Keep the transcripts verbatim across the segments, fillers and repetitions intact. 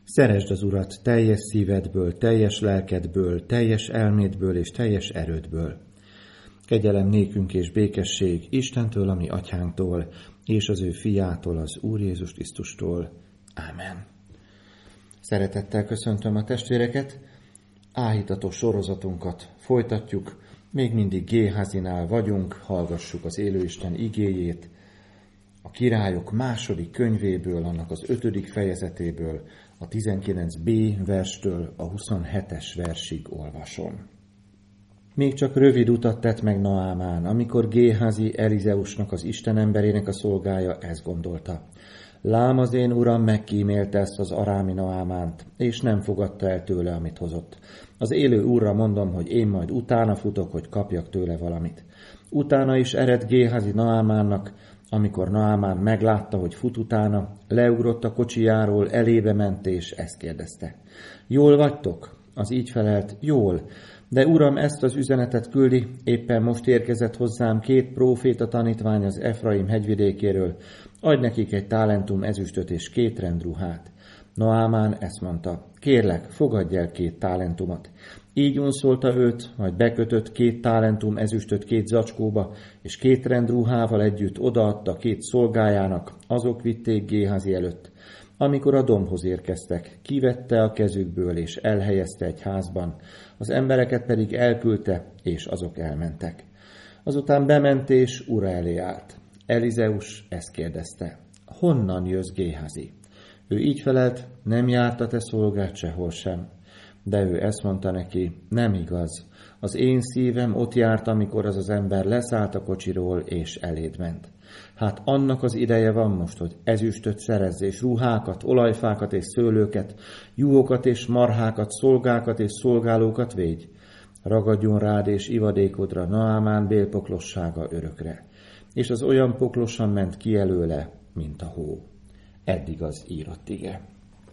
Szeresd az Urat teljes szívedből, teljes lelkedből, teljes elmédből és teljes erődből. Kegyelem nékünk és békesség Istentől, a mi atyánktól, és az ő fiától, az Úr Jézus Krisztustól. Ámen. Szeretettel köszöntöm a testvéreket, áhítatos sorozatunkat folytatjuk, még mindig Géházinál vagyunk, hallgassuk az élőisten igéjét, a Királyok második könyvéből, annak az ötödik fejezetéből, a tizenkilenc b verstől a huszonhetes versig olvasom. Még csak rövid utat tett meg Naámán, amikor Géházi Elizeusnak, az Isten emberének a szolgája ezt gondolta. Lám az én uram megkímélte ezt az arámi Naámánt, és nem fogadta el tőle, amit hozott. Az élő úrra mondom, hogy én majd utána futok, hogy kapjak tőle valamit. Utána is ered Géházi Naámánnak, amikor Naámán meglátta, hogy fut utána, leugrott a kocsijáról, elébe ment, és ezt kérdezte. Jól vagytok? Az így felelt, jól. De uram, ezt az üzenetet küldi, éppen most érkezett hozzám két próféta tanítvány az Efraim hegyvidékéről, adj nekik egy talentum ezüstöt és két rendruhát. Naámán ezt mondta, kérlek, fogadj el két talentumot. Így unszolta őt, majd bekötött két talentum ezüstöt két zacskóba, és két rendruhával együtt odaadta két szolgájának, azok vitték Géházi előtt. Amikor a dombhoz érkeztek, kivette a kezükből, és elhelyezte egy házban, az embereket pedig elküldte, és azok elmentek. Azután bement, és ura elé állt. Elizeus ezt kérdezte, honnan jössz, Géházi? Ő így felelt, nem járt a te szolgád sehol sem. De ő ezt mondta neki, nem igaz. Az én szívem ott járt, amikor az az ember leszállt a kocsiról, és eléd ment. Hát annak az ideje van most, hogy ezüstöt szerezz, és ruhákat, olajfákat és szőlőket, juhokat és marhákat, szolgákat és szolgálókat védj. Ragadjon rád és ivadékodra Naámán bélpoklossága örökre. És az olyan poklosan ment ki előle, mint a hó. Eddig az írott ige.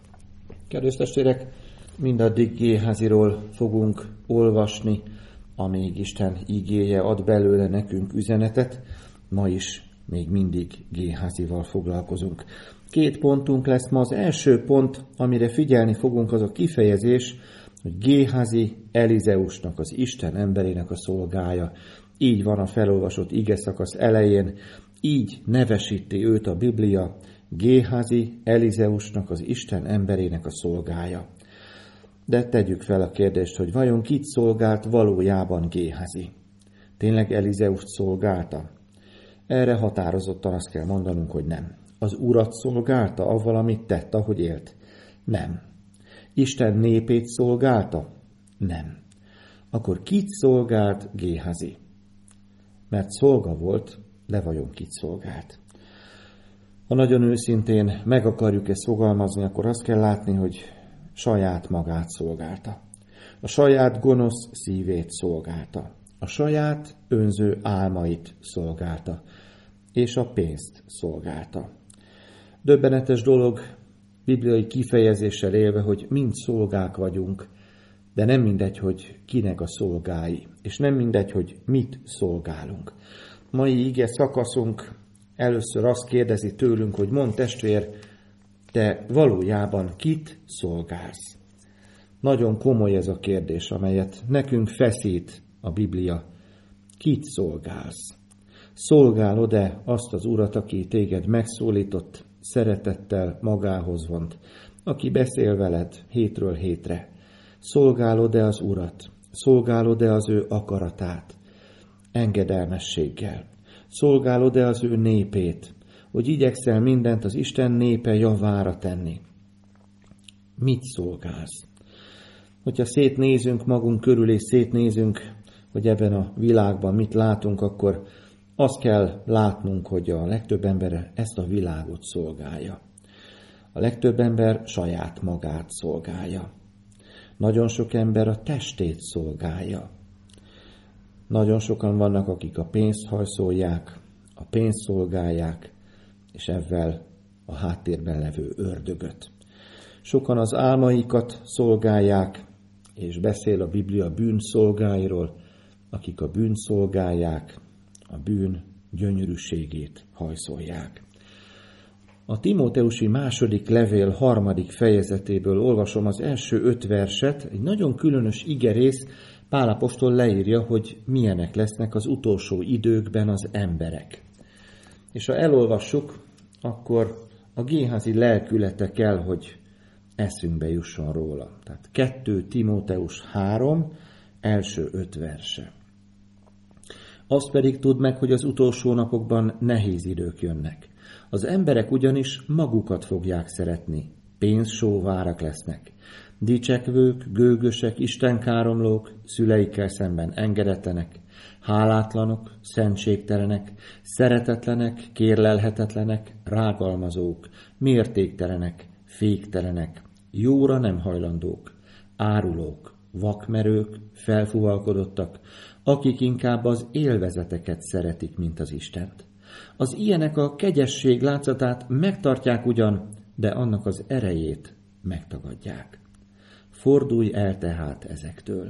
Kedves testvérek, mindaddig Géháziról fogunk olvasni, amíg Isten igéje ad belőle nekünk üzenetet. Ma is még mindig Géházival foglalkozunk. Két pontunk lesz ma. Az első pont, amire figyelni fogunk, az a kifejezés, hogy Géházi Elizeusnak, az Isten emberének a szolgája. Így van a felolvasott ige szakasz elején, így nevesíti őt a Biblia, Géházi Elizeusnak, az Isten emberének a szolgája. De tegyük fel a kérdést, hogy vajon kit szolgált valójában Géházi? Tényleg Elizeust szolgálta? Erre határozottan azt kell mondanunk, hogy nem. Az Urat szolgálta, avval, amit tett, ahogy élt? Nem. Isten népét szolgálta? Nem. Akkor kit szolgált Géházi? Mert szolga volt, de vajon kit szolgált? Ha nagyon őszintén meg akarjuk ezt fogalmazni, akkor azt kell látni, hogy saját magát szolgálta. A saját gonosz szívét szolgálta. A saját önző álmait szolgálta. És a pénzt szolgálta. Döbbenetes dolog, bibliai kifejezéssel élve, hogy mind szolgák vagyunk, de nem mindegy, hogy kinek a szolgái, és nem mindegy, hogy mit szolgálunk. Mai ige szakaszunk először azt kérdezi tőlünk, hogy mondd testvér, te valójában kit szolgálsz? Nagyon komoly ez a kérdés, amelyet nekünk feszít a Biblia. Kit szolgálsz? Szolgálod-e azt az Urat, aki téged megszólított, szeretettel magához vont, aki beszél veled hétről hétre? Szolgálod-e az Urat? Szolgálod-e az ő akaratát? Engedelmességgel. Szolgálod-e az ő népét, hogy igyekszel mindent az Isten népe javára tenni? Mit szolgálsz? Hogyha szétnézünk magunk körül, és szétnézünk, hogy ebben a világban mit látunk, akkor azt kell látnunk, hogy a legtöbb ember ezt a világot szolgálja. A legtöbb ember saját magát szolgálja. Nagyon sok ember a testét szolgálja. Nagyon sokan vannak, akik a pénzt hajszolják, a pénzt szolgálják, és ezzel a háttérben levő ördögöt. Sokan az álmaikat szolgálják, és beszél a Biblia bűnszolgáiról, akik a bűnt szolgálják, a bűn gyönyörűségét hajszolják. A Timóteusi második levél harmadik fejezetéből olvasom az első öt verset, egy nagyon különös igerész. Pál apostol leírja, hogy milyenek lesznek az utolsó időkben az emberek. És ha elolvassuk, akkor a Géházi lelkülete kell, hogy eszünkbe jusson róla. Tehát kettő Timóteus három, első öt verse. Azt pedig tudd meg, hogy az utolsó napokban nehéz idők jönnek. Az emberek ugyanis magukat fogják szeretni, pénzsóvárak lesznek. Dicsekvők, gőgösek, istenkáromlók, szüleikkel szemben engedetlenek, hálátlanok, szentségtelenek, szeretetlenek, kérlelhetetlenek, rágalmazók, mértéktelenek, féktelenek, jóra nem hajlandók, árulók, vakmerők, felfúvalkodottak, akik inkább az élvezeteket szeretik, mint az Istent. Az ilyenek a kegyesség látszatát megtartják ugyan, de annak az erejét megtagadják. Fordulj el tehát ezektől.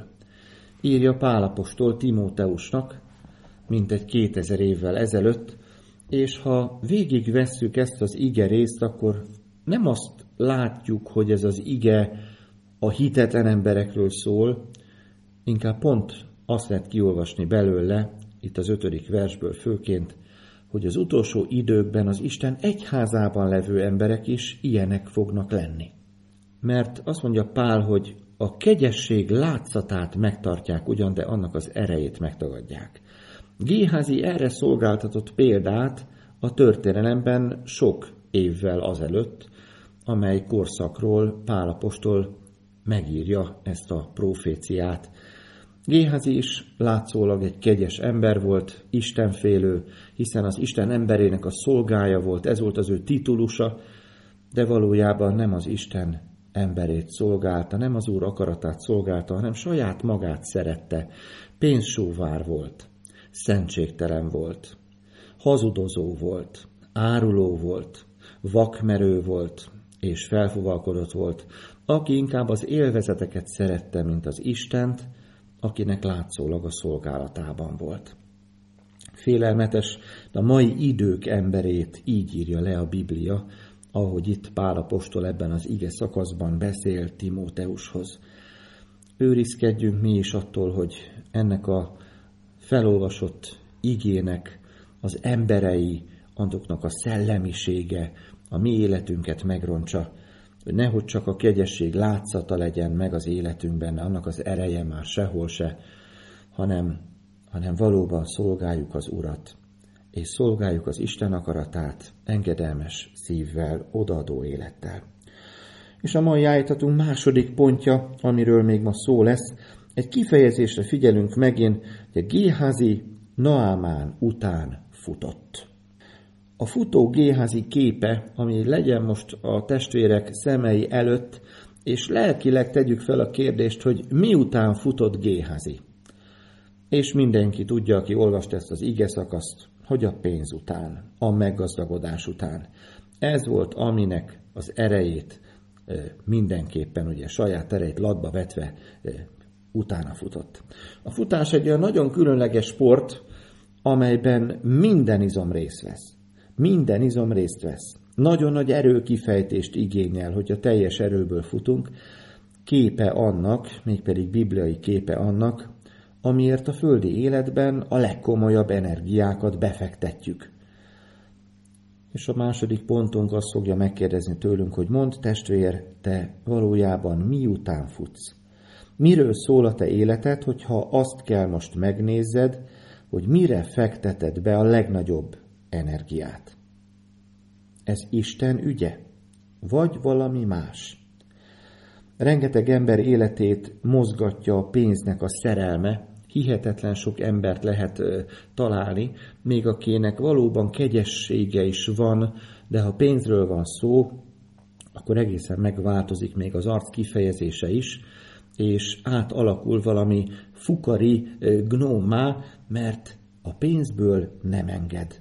Írja Pál apostol Timóteusnak, mintegy kétezer évvel ezelőtt, és ha végigvesszük ezt az ige részt, akkor nem azt látjuk, hogy ez az ige a hitetlen emberekről szól, inkább pont azt lehet kiolvasni belőle, itt az ötödik versből főként, hogy az utolsó időkben az Isten egyházában levő emberek is ilyenek fognak lenni. Mert azt mondja Pál, hogy a kegyesség látszatát megtartják ugyan, de annak az erejét megtagadják. Géházi erre szolgáltatott példát a történelemben sok évvel azelőtt, amely korszakról Pál apostol megírja ezt a proféciát. Géházi is látszólag egy kegyes ember volt, istenfélő, hiszen az Isten emberének a szolgája volt, ez volt az ő titulusa, de valójában nem az Isten emberét szolgálta, nem az Úr akaratát szolgálta, hanem saját magát szerette. Pénzsóvár volt, szentségtelen volt, hazudozó volt, áruló volt, vakmerő volt, és felfuvalkodott volt, aki inkább az élvezeteket szerette, mint az Istent, akinek látszólag a szolgálatában volt. Félelmetes, de a mai idők emberét így írja le a Biblia, ahogy itt Pál apostol ebben az ige szakaszban beszél Timóteushoz. Őrizkedjünk mi is attól, hogy ennek a felolvasott igének az emberei, azoknak a szellemisége a mi életünket megrontsa, hogy nehogy csak a kegyesség látszata legyen meg az életünkben, annak az ereje már sehol se, hanem, hanem valóban szolgáljuk az Urat, és szolgáljuk az Isten akaratát engedelmes szívvel, odaadó élettel. És a mai állítatunk második pontja, amiről még ma szó lesz, egy kifejezésre figyelünk megint, hogy a Géházi Naámán után futott. A futó Géházi képe, ami legyen most a testvérek szemei előtt, és lelkileg tegyük fel a kérdést, hogy miután futott Géházi. És mindenki tudja, aki olvast ezt az ige szakaszt, hogy a pénz után, a meggazdagodás után. Ez volt, aminek az erejét mindenképpen, ugye saját erejét latba vetve utána futott. A futás egy olyan nagyon különleges sport, amelyben minden izom részt vesz. Minden izom részt vesz. Nagyon nagy erőkifejtést igényel, hogy a teljes erőből futunk, képe annak, mégpedig bibliai képe annak, amiért a földi életben a legkomolyabb energiákat befektetjük. És a második pontunk azt fogja megkérdezni tőlünk, hogy mondd, testvér, te valójában miután futsz? Miről szól a te életed, hogyha azt kell most megnézzed, hogy mire fekteted be a legnagyobb energiát? Ez Isten ügye? Vagy valami más? Rengeteg ember életét mozgatja a pénznek a szerelme, hihetetlen sok embert lehet ö, találni, még akinek valóban kegyessége is van, de ha pénzről van szó, akkor egészen megváltozik még az arc kifejezése is, és átalakul valami fukari ö, gnómá, mert a pénzből nem enged.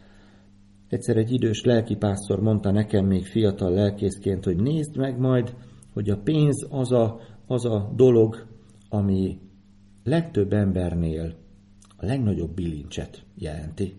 Egyszer egy idős lelkipásztor mondta nekem még fiatal lelkészként, hogy nézd meg majd, hogy a pénz az a, az a dolog, ami legtöbb embernél a legnagyobb bilincset jelenti.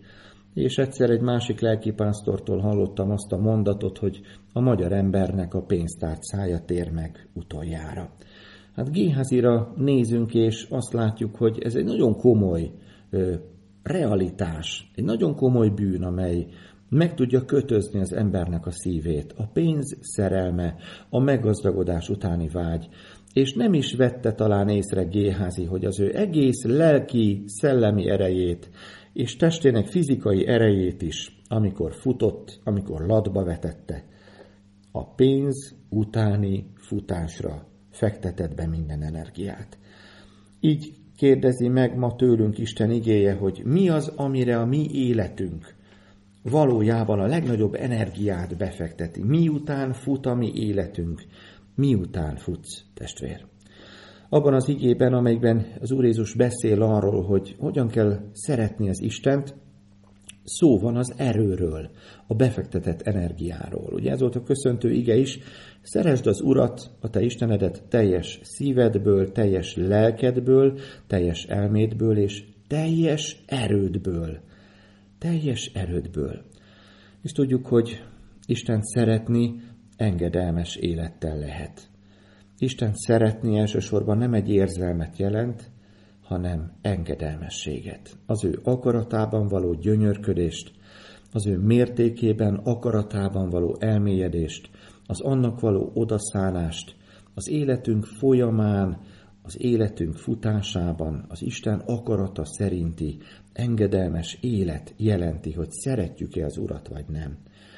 És egyszer egy másik lelkipásztortól hallottam azt a mondatot, hogy a magyar embernek a pénztárcája tér meg utoljára. Hát Géházira nézünk, és azt látjuk, hogy ez egy nagyon komoly ö, realitás, egy nagyon komoly bűn, amely meg tudja kötözni az embernek a szívét. A pénz szerelme, a meggazdagodás utáni vágy. És nem is vette talán észre Géházi, hogy az ő egész lelki, szellemi erejét, és testének fizikai erejét is, amikor futott, amikor latba vetette, a pénz utáni futásra fektetett be minden energiát. Így kérdezi meg ma tőlünk Isten igéje, hogy mi az, amire a mi életünk valójában a legnagyobb energiát befekteti. Miután fut a mi életünk, miután futsz, testvér. Abban az igében, amelyben az Úr Jézus beszél arról, hogy hogyan kell szeretni az Istent, szó van az erőről, a befektetett energiáról. Ugye ez volt a köszöntő ige is, szeresd az Urat, a te Istenedet teljes szívedből, teljes lelkedből, teljes elmédből és teljes erődből. Teljes erődből. És tudjuk, hogy Istent szeretni engedelmes élettel lehet. Isten szeretni elsősorban nem egy érzelmet jelent, hanem engedelmességet. Az ő akaratában való gyönyörködést, az ő mértékében, akaratában való elmélyedést, az annak való odaszánást, az életünk folyamán, az életünk futásában az Isten akarata szerinti engedelmes élet jelenti, hogy szeretjük-e az Urat, vagy nem.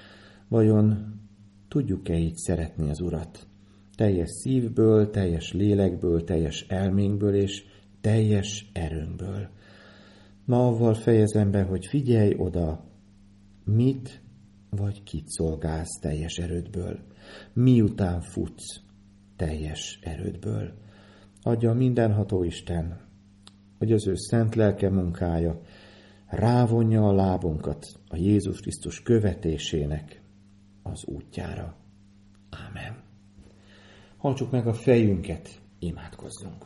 Vajon tudjuk-e így szeretni az Urat? Teljes szívből, teljes lélekből, teljes elménkből és teljes erőnkből. Ma avval fejezem be, hogy figyelj oda, mit vagy kit szolgálsz teljes erődből. Miután futsz teljes erődből. Adja mindenható Isten, hogy az ő szent lelke munkája rávonja a lábunkat a Jézus Krisztus követésének az útjára. Ámen. Hajtsuk meg a fejünket, imádkozzunk.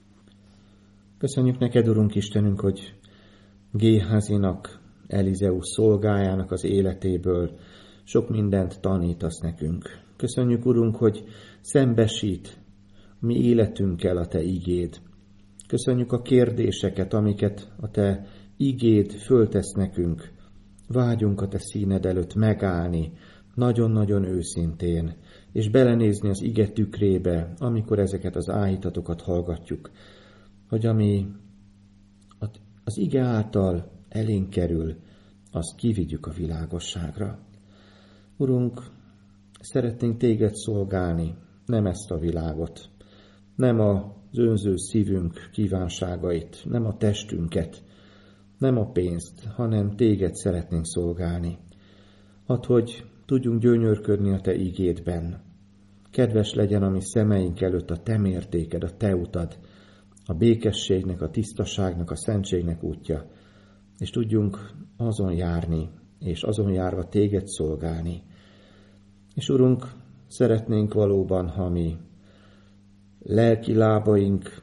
Köszönjük neked, Urunk Istenünk, hogy Géházinak, Elizeus szolgájának az életéből sok mindent tanítasz nekünk. Köszönjük, Urunk, hogy szembesít mi életünkkel a te igéd. Köszönjük a kérdéseket, amiket a te igéd föltesz nekünk. Vágyunk a te színed előtt megállni, nagyon-nagyon őszintén, és belenézni az ige tükrébe, amikor ezeket az áhítatokat hallgatjuk, hogy ami az ige által elénk kerül, azt kivigyük a világosságra. Urunk, szeretnénk téged szolgálni, nem ezt a világot, nem az önző szívünk kívánságait, nem a testünket, nem a pénzt, hanem téged szeretnénk szolgálni. Add, hogy tudjunk gyönyörködni a te igédben. Kedves legyen a mi szemeink előtt a te mértéked, a te utad, a békességnek, a tisztaságnak, a szentségnek útja, és tudjunk azon járni, és azon járva téged szolgálni. És Urunk, szeretnénk valóban, ha mi lelki lábaink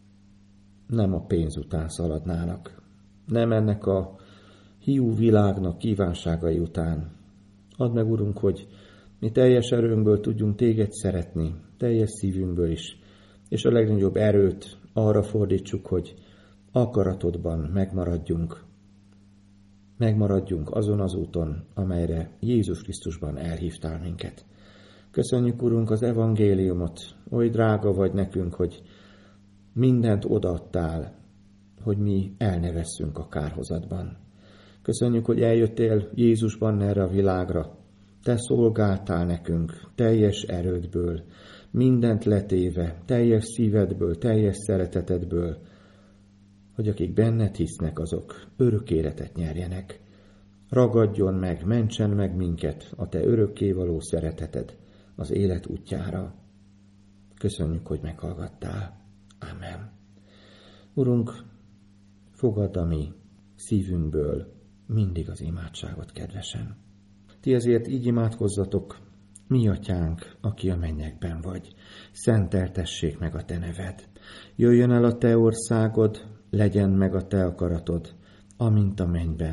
nem a pénz után szaladnának, nem ennek a hiú világnak kívánságai után. Add meg, Urunk, hogy mi teljes erőnkből tudjunk téged szeretni, teljes szívünkből is, és a legnagyobb erőt arra fordítsuk, hogy akaratodban megmaradjunk, megmaradjunk azon az úton, amelyre Jézus Krisztusban elhívtál minket. Köszönjük, Urunk, az evangéliumot, oly drága vagy nekünk, hogy mindent odaadtál, hogy mi el ne vesszünk a kárhozatban. Köszönjük, hogy eljöttél Jézusban erre a világra. Te szolgáltál nekünk teljes erődből, mindent letéve, teljes szívedből, teljes szeretetedből, hogy akik benned hisznek, azok örök életet nyerjenek. Ragadjon meg, mentsen meg minket a te örökkévaló szereteted az élet útjára. Köszönjük, hogy meghallgattál. Ámen. Urunk, fogadd a mi szívünkből mindig az imádságot kedvesen. Ti ezért így imádkozzatok, mi atyánk, aki a mennyekben vagy, szenteltessék meg a te neved. Jöjjön el a te országod, legyen meg a te akaratod, amint a mennyben,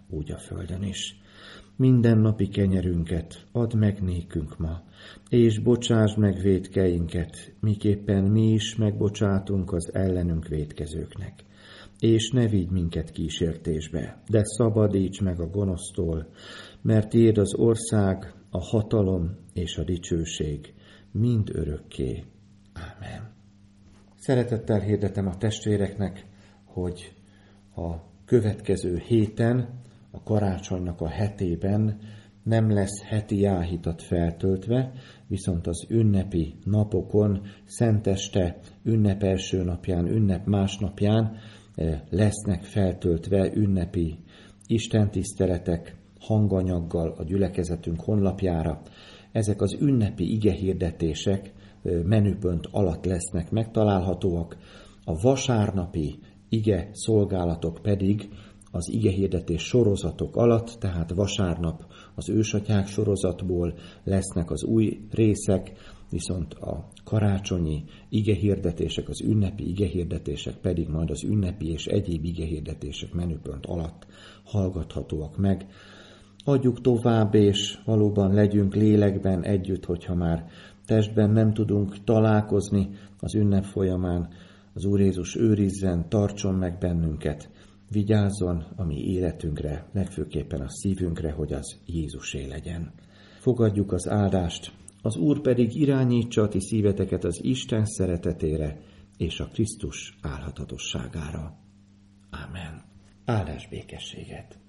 úgy a földön is. Minden napi kenyerünket add meg nékünk ma, és bocsásd meg vétkeinket, miképpen mi is megbocsátunk az ellenünk vétkezőknek. És ne vigy minket kísértésbe, de szabadíts meg a gonosztól, mert tiéd az ország, a hatalom és a dicsőség mind örökké. Ámen. Szeretettel hirdetem a testvéreknek, hogy a következő héten, a karácsonynak a hetében nem lesz heti áhítat feltöltve, viszont az ünnepi napokon, szenteste, ünnep első napján, ünnep másnapján lesznek feltöltve ünnepi istentiszteletek hanganyaggal a gyülekezetünk honlapjára. Ezek az ünnepi igehirdetések menüpont alatt lesznek megtalálhatóak, a vasárnapi ige szolgálatok pedig az igehirdetés sorozatok alatt, tehát vasárnap az ősatyák sorozatból lesznek az új részek, viszont a karácsonyi igehirdetések, az ünnepi igehirdetések pedig majd az ünnepi és egyéb igehirdetések menüpont alatt hallgathatóak meg. Adjuk tovább, és valóban legyünk lélekben együtt, hogyha már testben nem tudunk találkozni az ünnep folyamán. Az Úr Jézus őrizzen, tartson meg bennünket, vigyázzon a mi életünkre, legfőképpen a szívünkre, hogy az Jézusé legyen. Fogadjuk az áldást, az Úr pedig irányítsa a ti szíveteket az Isten szeretetére és a Krisztus álhatatosságára. Ámen. Áldás békességet!